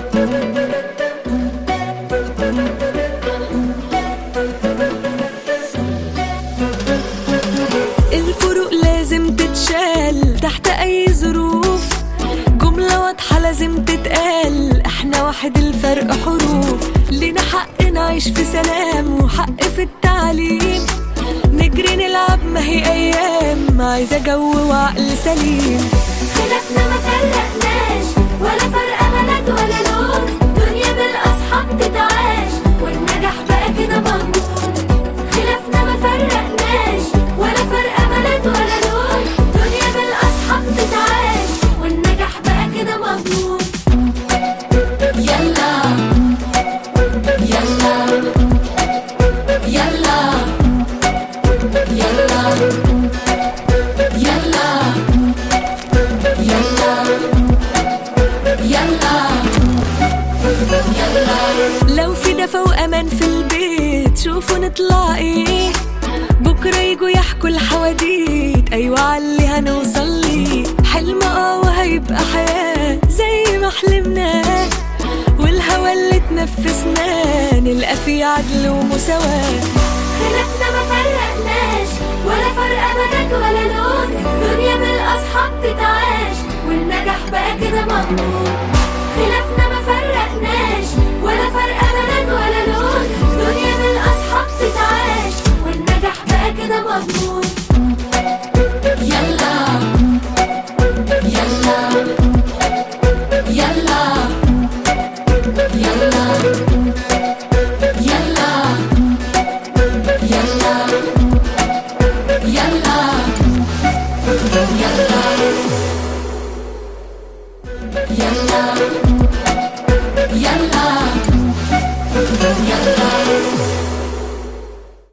الفروق لازم تتشال تحت اي ظروف، جملة واضحة لازم تتقال، احنا واحد الفرق حروف. لينا حق نعيش في سلام وحق في التعليم، نجري نلعب ما هي ايام عايزة جو وعقل سليم. خلافنا ما فرقناش ولا فرق بلد ولا لون، دنيا بالاصحاب تتعاش والنجاح بقى كده مضمون. خلافنا ما فرقناش ولا فرق بلد ولا لون، دنيا بالاصحاب تتعاش والنجاح بقى كده مضمون. يلا يلا يلا يلا يلا لو في دفا وامان في البيت شوفوا نطلع ايه، بكره يجوا يحكوا الحواديت، ايوه عاللي هنوصل ليه. حلم وهيبقى حياه زي ما حلمناه، والهوى اللي تنفسناه نلقى فيه عدل ومساواه. خلافنا ما فرقناش ولا فرق بلد ولا لون، دنيا بالاصحاب تتعاش والنجاح بقى كده مضمون. خلافنا ما فرقناش ولا فرق بلد ولا لون، دنيا بالاصحاب تتعاش والنجاح بقى كده مضمون. يلا يلا يلا يلا يلا يلا يلا يلا